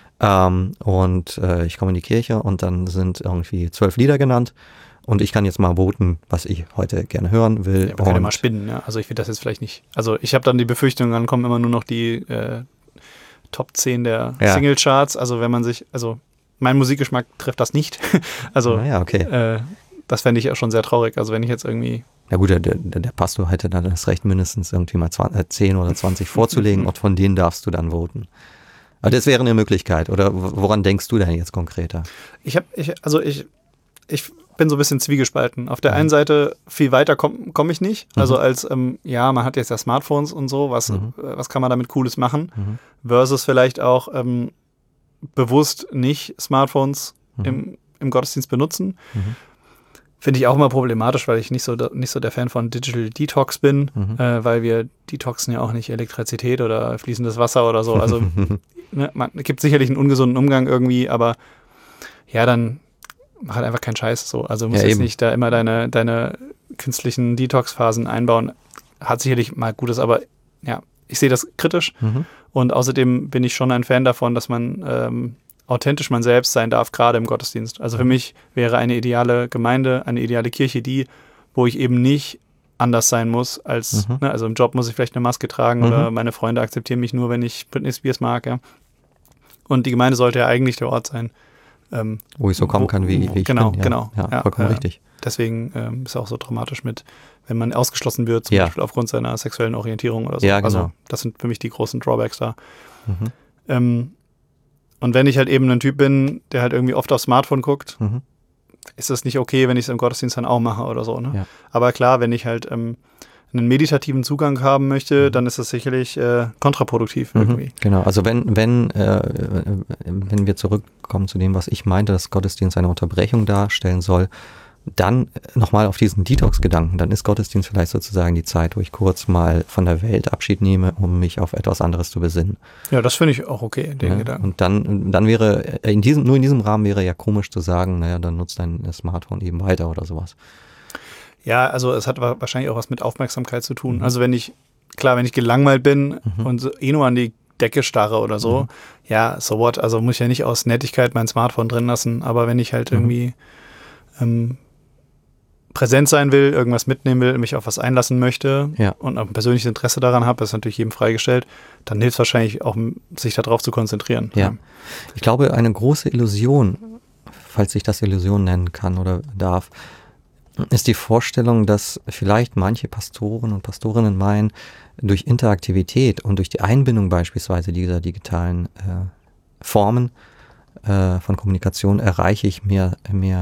und ich komme in die Kirche und dann sind irgendwie 12 Lieder genannt. Und ich kann jetzt mal voten, was ich heute gerne hören will. Ja, wir können ja mal spinnen, ja. Also ich will das jetzt vielleicht nicht. Also ich habe dann die Befürchtung, dann kommen immer nur noch die Top 10 der Singlecharts. Also wenn man mein Musikgeschmack trifft das nicht. Also das fände ich auch schon sehr traurig. Also wenn ich jetzt irgendwie... Ja gut, der Pastor hätte dann das Recht, mindestens irgendwie mal 10 oder 20 vorzulegen und von denen darfst du dann voten. Aber das wäre eine Möglichkeit. Oder woran denkst du denn jetzt konkreter? Ich bin so ein bisschen zwiegespalten. Auf der einen Seite, viel weiter komm ich nicht. Also als, man hat jetzt ja Smartphones und so, was kann man damit Cooles machen? Versus vielleicht auch bewusst nicht Smartphones im Gottesdienst benutzen. Finde ich auch immer problematisch, weil ich nicht so der Fan von Digital Detox bin, weil wir detoxen ja auch nicht Elektrizität oder fließendes Wasser oder so. Also es gibt sicherlich einen ungesunden Umgang irgendwie, aber ja, dann mach halt einfach keinen Scheiß so. Also du musst jetzt nicht da immer deine künstlichen Detox-Phasen einbauen. Hat sicherlich mal Gutes, aber ich sehe das kritisch und außerdem bin ich schon ein Fan davon, dass man authentisch man selbst sein darf, gerade im Gottesdienst. Also für mich wäre eine ideale Gemeinde, eine ideale Kirche die, wo ich eben nicht anders sein muss als, also im Job muss ich vielleicht eine Maske tragen oder meine Freunde akzeptieren mich nur, wenn ich Britney Spears mag, ja. Und die Gemeinde sollte ja eigentlich der Ort sein, wo ich so kommen kann, wie ich bin. Genau. Ja, vollkommen richtig. Deswegen ist es auch so dramatisch wenn man ausgeschlossen wird, zum Beispiel aufgrund seiner sexuellen Orientierung oder so. Ja, genau. Also das sind für mich die großen Drawbacks da. Und wenn ich halt eben ein Typ bin, der halt irgendwie oft aufs Smartphone guckt, ist das nicht okay, wenn ich es im Gottesdienst dann auch mache oder so. Ne? Ja. Aber klar, wenn ich halt einen meditativen Zugang haben möchte, dann ist das sicherlich kontraproduktiv irgendwie. Genau, also wenn wir zurückkommen zu dem, was ich meinte, dass Gottesdienst eine Unterbrechung darstellen soll, dann nochmal auf diesen Detox-Gedanken, dann ist Gottesdienst vielleicht sozusagen die Zeit, wo ich kurz mal von der Welt Abschied nehme, um mich auf etwas anderes zu besinnen. Ja, das finde ich auch okay, den Gedanken. Und dann wäre, nur in diesem Rahmen wäre ja komisch zu sagen, naja, dann nutzt dein Smartphone eben weiter oder sowas. Ja, also es hat wahrscheinlich auch was mit Aufmerksamkeit zu tun. Also wenn ich gelangweilt bin und nur an die Decke starre oder so, ja, so what, also muss ich ja nicht aus Nettigkeit mein Smartphone drin lassen, aber wenn ich halt irgendwie präsent sein will, irgendwas mitnehmen will, mich auf was einlassen möchte und auch ein persönliches Interesse daran habe, das ist natürlich jedem freigestellt, dann hilft es wahrscheinlich auch, sich darauf zu konzentrieren. Ja. Ich glaube, eine große Illusion, falls ich das Illusion nennen kann oder darf, ist die Vorstellung, dass vielleicht manche Pastoren und Pastorinnen meinen, durch Interaktivität und durch die Einbindung beispielsweise dieser digitalen Formen von Kommunikation erreiche ich mehr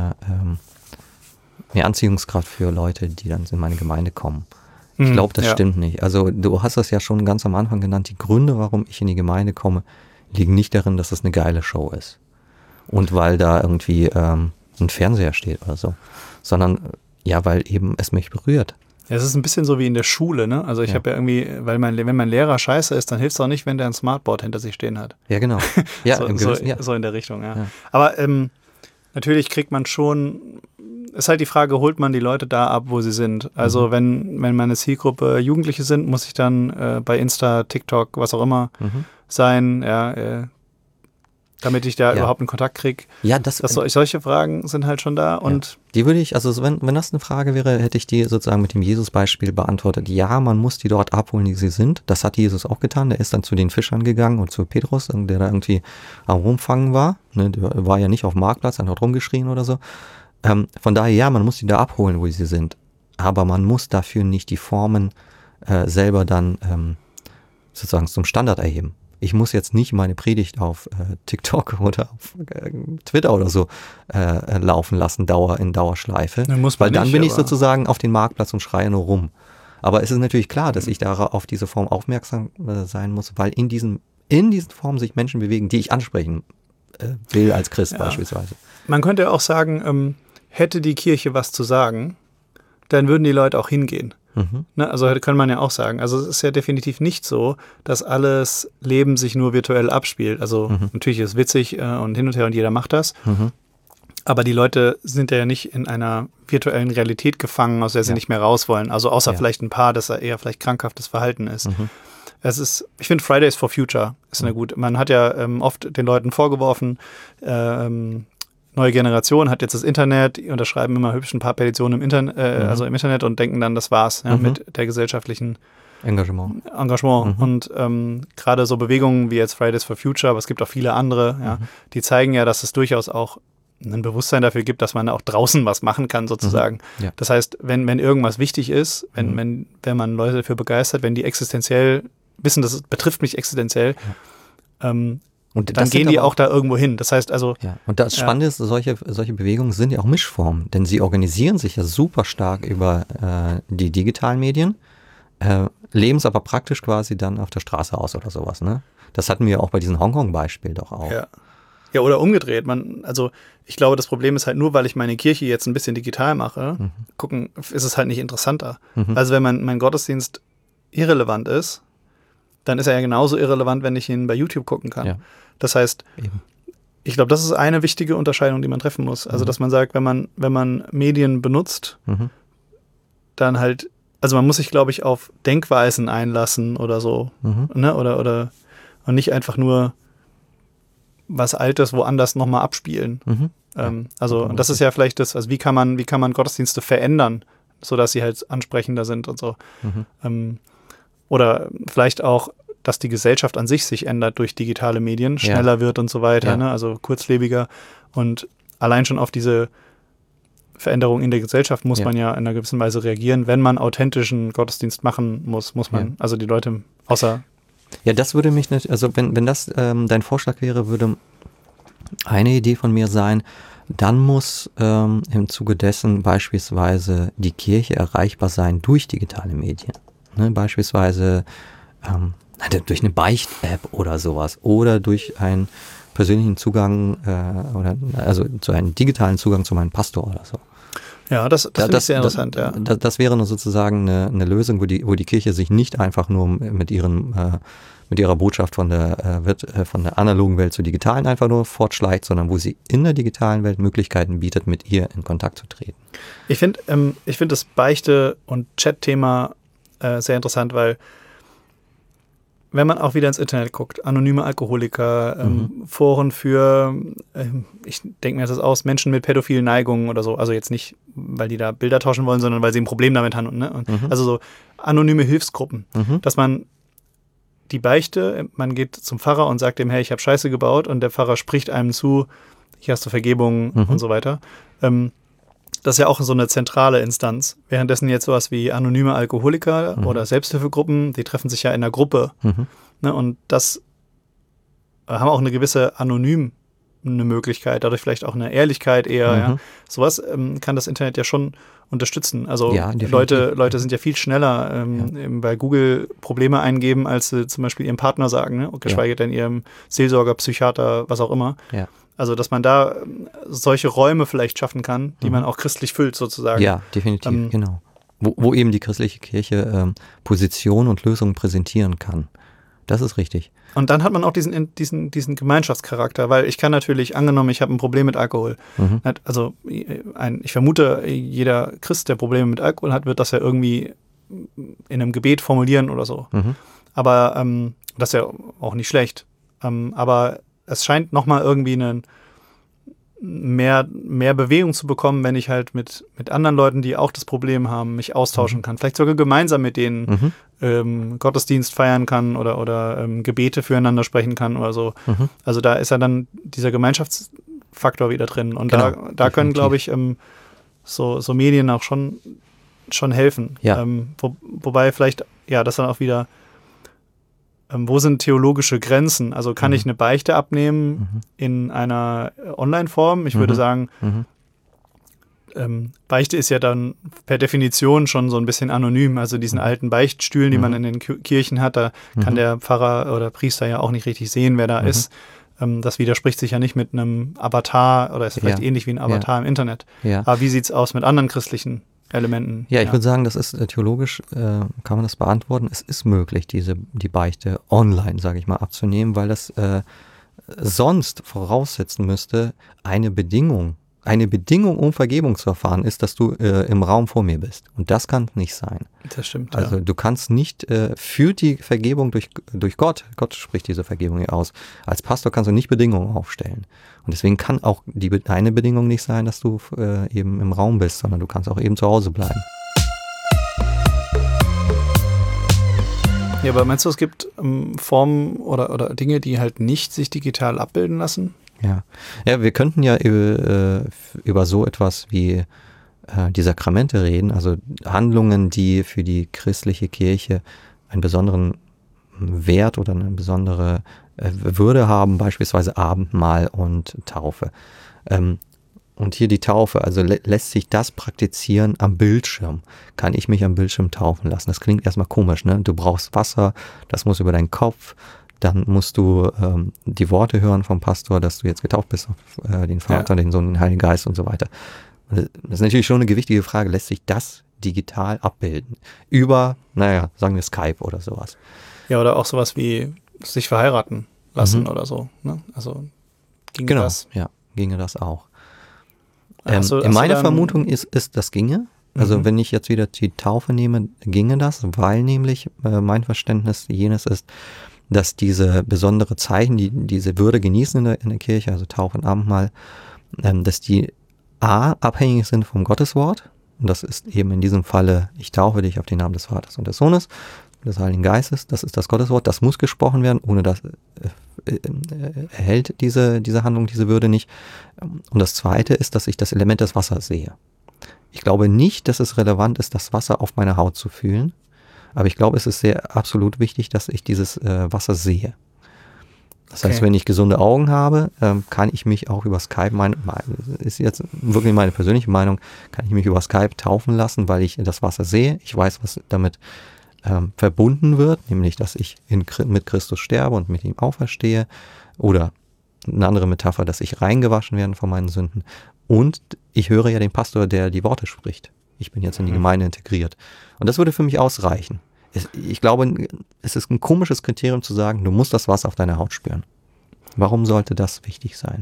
Anziehungskraft für Leute, die dann in meine Gemeinde kommen. Ich glaube, das stimmt nicht. Also du hast das ja schon ganz am Anfang genannt. Die Gründe, warum ich in die Gemeinde komme, liegen nicht darin, dass es eine geile Show ist. Und weil da irgendwie ein Fernseher steht oder so. Sondern weil eben es mich berührt. Ja, es ist ein bisschen so wie in der Schule, ne? Also ich habe ja irgendwie, wenn mein Lehrer scheiße ist, dann hilft es auch nicht, wenn der ein Smartboard hinter sich stehen hat. Ja, genau. Ja, so in der Richtung, ja. Aber natürlich kriegt man schon, ist halt die Frage, holt man die Leute da ab, wo sie sind? Also wenn meine Zielgruppe Jugendliche sind, muss ich dann bei Insta, TikTok, was auch immer sein, damit ich da überhaupt einen Kontakt kriege. Ja, solche Fragen sind halt schon da. Und die würde ich, also wenn das eine Frage wäre, hätte ich die sozusagen mit dem Jesus-Beispiel beantwortet. Ja, man muss die dort abholen, die sie sind. Das hat Jesus auch getan. Der ist dann zu den Fischern gegangen und zu Petrus, der da irgendwie am Rumfangen war. Ne, der war ja nicht auf dem Marktplatz, dann hat rumgeschrien oder so. Von daher, ja, man muss die da abholen, wo sie sind. Aber man muss dafür nicht die Formen selber dann sozusagen zum Standard erheben. Ich muss jetzt nicht meine Predigt auf TikTok oder auf Twitter oder so laufen lassen, in Dauerschleife. Weil dann bin ich sozusagen auf den Marktplatz und schreie nur rum. Aber es ist natürlich klar, dass ich da auf diese Form aufmerksam sein muss, weil in diesen Formen sich Menschen bewegen, die ich ansprechen will als Christ beispielsweise. Man könnte auch sagen, hätte die Kirche was zu sagen, dann würden die Leute auch hingehen. Ne, also kann man ja auch sagen. Also es ist ja definitiv nicht so, dass alles Leben sich nur virtuell abspielt. Also natürlich ist es witzig und hin und her und jeder macht das. Aber die Leute sind ja nicht in einer virtuellen Realität gefangen, aus der sie nicht mehr raus wollen. Also außer vielleicht ein paar, dass da eher vielleicht krankhaftes Verhalten ist. Ich finde Fridays for Future ist eine gute. Man hat ja oft den Leuten vorgeworfen, neue Generation hat jetzt das Internet, die unterschreiben immer hübsch ein paar Petitionen im Internet, also im Internet und denken dann, das war's mit der gesellschaftlichen Engagement. Und gerade so Bewegungen wie jetzt Fridays for Future, aber es gibt auch viele andere, die zeigen ja, dass es durchaus auch ein Bewusstsein dafür gibt, dass man auch draußen was machen kann, sozusagen. Das heißt, wenn irgendwas wichtig ist, wenn man Leute dafür begeistert, wenn die existenziell wissen, das betrifft mich existenziell, und dann gehen die auch da irgendwo hin. Das heißt also... Ja. Und das Spannende ist, solche Bewegungen sind ja auch Mischformen, denn sie organisieren sich ja super stark über die digitalen Medien, leben es aber praktisch quasi dann auf der Straße aus oder sowas. Ne? Das hatten wir auch bei diesem Hongkong-Beispiel doch auch. Ja, oder umgedreht. Ich glaube, das Problem ist halt nur, weil ich meine Kirche jetzt ein bisschen digital mache, ist es halt nicht interessanter. Also wenn mein Gottesdienst irrelevant ist, dann ist er ja genauso irrelevant, wenn ich ihn bei YouTube gucken kann. Das heißt, ich glaube, das ist eine wichtige Unterscheidung, die man treffen muss. Also, dass man sagt, wenn man Medien benutzt, dann halt also man muss sich, glaube ich, auf Denkweisen einlassen oder so. Ne? Oder und nicht einfach nur was Altes woanders nochmal abspielen. Also, und das ist ja vielleicht das, also wie kann man Gottesdienste verändern, sodass sie halt ansprechender sind und so. Oder vielleicht auch, dass die Gesellschaft an sich ändert durch digitale Medien, schneller wird und so weiter, ne? Also kurzlebiger. Und allein schon auf diese Veränderung in der Gesellschaft muss man ja in einer gewissen Weise reagieren. Wenn man authentischen Gottesdienst machen muss man, also die Leute außer... Ja, das würde mich nicht, also wenn das dein Vorschlag wäre, würde eine Idee von mir sein, dann muss im Zuge dessen beispielsweise die Kirche erreichbar sein durch digitale Medien. Ne? Beispielsweise durch eine Beicht-App oder sowas oder durch einen persönlichen Zugang oder also zu einem digitalen Zugang zu meinem Pastor oder so. Ja, das finde ich sehr interessant, ja. Das wäre sozusagen eine Lösung, wo die Kirche sich nicht einfach nur mit ihrer Botschaft von der analogen Welt zur digitalen einfach nur fortschleicht, sondern wo sie in der digitalen Welt Möglichkeiten bietet, mit ihr in Kontakt zu treten. Ich finde das Beichte- und Chat-Thema sehr interessant, weil wenn man auch wieder ins Internet guckt, anonyme Alkoholiker, Foren für, ich denke mir das aus, Menschen mit pädophilen Neigungen oder so, also jetzt nicht, weil die da Bilder tauschen wollen, sondern weil sie ein Problem damit haben. Ne? Also so anonyme Hilfsgruppen, dass man die Beichte, man geht zum Pfarrer und sagt dem, hey, ich habe Scheiße gebaut und der Pfarrer spricht einem zu, hier hast du Vergebung und so weiter. Das ist ja auch so eine zentrale Instanz. Währenddessen jetzt sowas wie anonyme Alkoholiker oder Selbsthilfegruppen, die treffen sich ja in einer Gruppe. Ne, und das haben auch eine gewisse eine Möglichkeit, dadurch vielleicht auch eine Ehrlichkeit eher. Ja. Sowas kann das Internet ja schon unterstützen. Also Leute sind ja viel schneller bei Google Probleme eingeben, als sie zum Beispiel ihrem Partner sagen, ne? Geschweige denn ihrem Seelsorger, Psychiater, was auch immer. Ja. Also, dass man da solche Räume vielleicht schaffen kann, die man auch christlich füllt, sozusagen. Ja, definitiv, genau. Wo eben die christliche Kirche Position und Lösungen präsentieren kann. Das ist richtig. Und dann hat man auch diesen Gemeinschaftscharakter, weil ich kann natürlich, angenommen, ich habe ein Problem mit Alkohol. Also, ich vermute, jeder Christ, der Probleme mit Alkohol hat, wird das ja irgendwie in einem Gebet formulieren oder so. Aber das ist ja auch nicht schlecht. Aber es scheint nochmal irgendwie mehr Bewegung zu bekommen, wenn ich halt mit anderen Leuten, die auch das Problem haben, mich austauschen kann. Vielleicht sogar gemeinsam mit denen Gottesdienst feiern kann oder Gebete füreinander sprechen kann oder so. Also da ist ja dann dieser Gemeinschaftsfaktor wieder drin. Und genau, da können, glaube ich, so Medien auch schon helfen. Ja. Wobei vielleicht, ja, das dann auch wieder wo sind theologische Grenzen? Also kann ich eine Beichte abnehmen in einer Online-Form? Ich würde sagen, Beichte ist ja dann per Definition schon so ein bisschen anonym. Also diesen alten Beichtstühlen, die man in den Kirchen hat, da kann der Pfarrer oder Priester ja auch nicht richtig sehen, wer da ist. Das widerspricht sich ja nicht mit einem Avatar oder ist vielleicht ähnlich wie ein Avatar im Internet. Ja. Aber wie sieht es aus mit anderen christlichen Elementen? Ja, ich würde sagen, das ist theologisch, kann man das beantworten. Es ist möglich, die Beichte online, sage ich mal, abzunehmen, weil das sonst voraussetzen müsste, eine Bedingung, um Vergebung zu erfahren, ist, dass du im Raum vor mir bist. Und das kann nicht sein. Das stimmt, Also du kannst nicht für die Vergebung durch Gott spricht diese Vergebung hier aus. Als Pastor kannst du nicht Bedingungen aufstellen. Und deswegen kann auch deine Bedingung nicht sein, dass du eben im Raum bist, sondern du kannst auch eben zu Hause bleiben. Ja, aber meinst du, es gibt Formen oder Dinge, die halt nicht sich digital abbilden lassen? Ja, wir könnten ja über so etwas wie die Sakramente reden, also Handlungen, die für die christliche Kirche einen besonderen Wert oder eine besondere Würde haben, beispielsweise Abendmahl und Taufe. Und hier die Taufe, also lässt sich das praktizieren am Bildschirm? Kann ich mich am Bildschirm taufen lassen? Das klingt erstmal komisch, ne? Du brauchst Wasser, das muss über deinen Kopf, dann musst du die Worte hören vom Pastor, dass du jetzt getauft bist auf den Vater, den Sohn, den Heiligen Geist und so weiter. Das ist natürlich schon eine gewichtige Frage, lässt sich das digital abbilden? Über, sagen wir Skype oder sowas. Ja, oder auch sowas wie sich verheiraten lassen oder so. Ne? Also ginge das? Ja, ginge das auch. Meine Vermutung ist, das ginge. Also wenn ich jetzt wieder die Taufe nehme, ginge das, weil nämlich mein Verständnis jenes ist, dass diese besondere Zeichen, die diese Würde genießen in der Kirche, also Taufe und Abendmahl, dass die abhängig sind vom Gotteswort. Und das ist eben in diesem Falle, ich taufe dich auf den Namen des Vaters und des Sohnes, des Heiligen Geistes, das ist das Gotteswort, das muss gesprochen werden, ohne das erhält diese Handlung, diese Würde nicht. Und das Zweite ist, dass ich das Element des Wassers sehe. Ich glaube nicht, dass es relevant ist, das Wasser auf meiner Haut zu fühlen, aber ich glaube, es ist sehr absolut wichtig, dass ich dieses Wasser sehe. Das heißt, wenn ich gesunde Augen habe, kann ich mich auch über Skype, ist jetzt wirklich meine persönliche Meinung, kann ich mich über Skype taufen lassen, weil ich das Wasser sehe. Ich weiß, was damit verbunden wird, nämlich, dass ich mit Christus sterbe und mit ihm auferstehe. Oder eine andere Metapher, dass ich reingewaschen werde von meinen Sünden. Und ich höre ja den Pastor, der die Worte spricht. Ich bin jetzt in die Gemeinde integriert. Und das würde für mich ausreichen. Ich glaube, es ist ein komisches Kriterium zu sagen, du musst das Wasser auf deiner Haut spüren. Warum sollte das wichtig sein?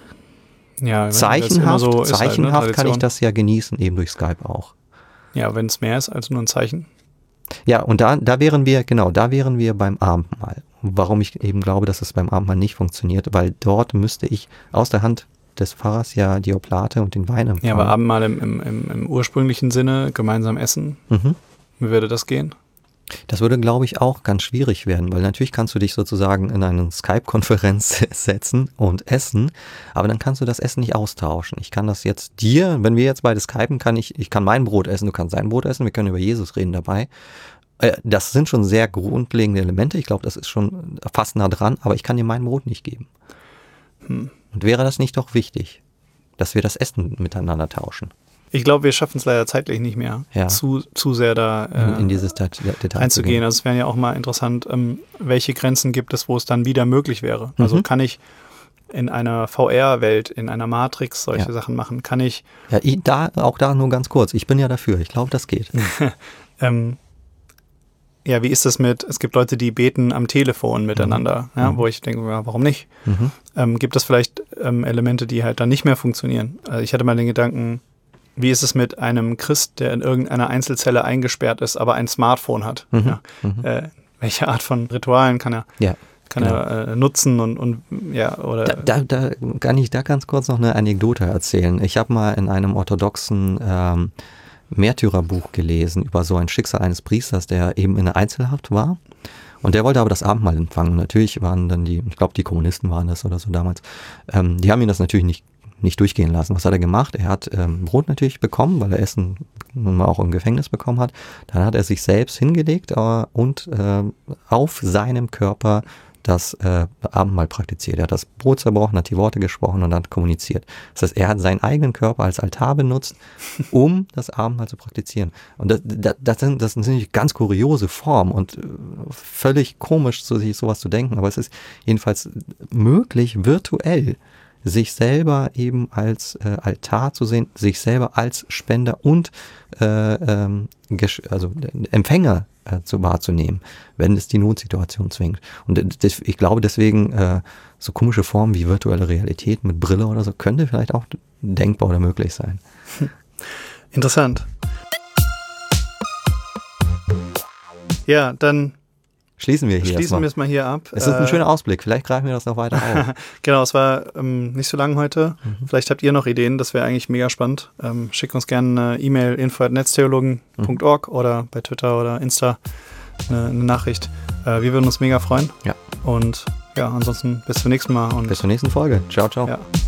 Ja, zeichenhaft so halt, ne? Kann ich das ja genießen, eben durch Skype auch. Ja, wenn es mehr ist als nur ein Zeichen. Ja, und da wären wir beim Abendmahl. Warum ich eben glaube, dass es beim Abendmahl nicht funktioniert, weil dort müsste ich aus der Hand des Pfarrers ja die Oblate und den Wein empfangen. Ja, aber Abendmahl im ursprünglichen Sinne, gemeinsam essen, wie würde das gehen? Das würde, glaube ich, auch ganz schwierig werden, weil natürlich kannst du dich sozusagen in eine Skype-Konferenz setzen und essen, aber dann kannst du das Essen nicht austauschen. Ich kann das jetzt wenn wir jetzt beide skypen, ich kann mein Brot essen, du kannst sein Brot essen, wir können über Jesus reden dabei. Das sind schon sehr grundlegende Elemente, ich glaube, das ist schon fast nah dran, aber ich kann dir mein Brot nicht geben. Und wäre das nicht doch wichtig, dass wir das Essen miteinander tauschen? Ich glaube, wir schaffen es leider zeitlich nicht mehr, zu sehr da in dieses Detail einzugehen. Also es wäre ja auch mal interessant, welche Grenzen gibt es, wo es dann wieder möglich wäre. Also kann ich in einer VR-Welt, in einer Matrix solche Sachen machen? Kann ich... Ja, auch da nur ganz kurz. Ich bin ja dafür. Ich glaube, das geht. Ja, wie ist das es gibt Leute, die beten am Telefon miteinander, wo ich denke, ja, warum nicht? Gibt es vielleicht Elemente, die halt dann nicht mehr funktionieren? Also ich hatte mal den Gedanken, wie ist es mit einem Christ, der in irgendeiner Einzelzelle eingesperrt ist, aber ein Smartphone hat? Welche Art von Ritualen kann er nutzen oder... Da kann ich da ganz kurz noch eine Anekdote erzählen. Ich habe mal in einem orthodoxen Märtyrerbuch gelesen über so ein Schicksal eines Priesters, der eben in der Einzelhaft war. Und der wollte aber das Abendmahl empfangen. Natürlich waren dann ich glaube, die Kommunisten waren das oder so damals, die haben ihn das natürlich nicht durchgehen lassen. Was hat er gemacht? Er hat Brot natürlich bekommen, weil er Essen nun mal auch im Gefängnis bekommen hat. Dann hat er sich selbst hingelegt und auf seinem Körper das Abendmahl praktiziert. Er hat das Brot zerbrochen, hat die Worte gesprochen und hat kommuniziert. Das heißt, er hat seinen eigenen Körper als Altar benutzt, um das Abendmahl zu praktizieren. Und das sind natürlich ganz kuriose Formen und völlig komisch, sich sowas zu denken. Aber es ist jedenfalls möglich, virtuell sich selber eben als Altar zu sehen, sich selber als Spender und Empfänger wahrzunehmen, wenn es die Notsituation zwingt. Und ich glaube deswegen, so komische Formen wie virtuelle Realität mit Brille oder so, könnte vielleicht auch denkbar oder möglich sein. Interessant. Ja, dann Schließen wir es mal hier ab. Es ist ein schöner Ausblick. Vielleicht greifen wir das noch weiter auf. Genau, es war nicht so lang heute. Vielleicht habt ihr noch Ideen. Das wäre eigentlich mega spannend. Schickt uns gerne eine E-Mail info@netztheologen.org oder bei Twitter oder Insta eine Nachricht. Wir würden uns mega freuen. Ja. Und ja, ansonsten bis zum nächsten Mal. Bis zur nächsten Folge. Ciao, ciao. Ja.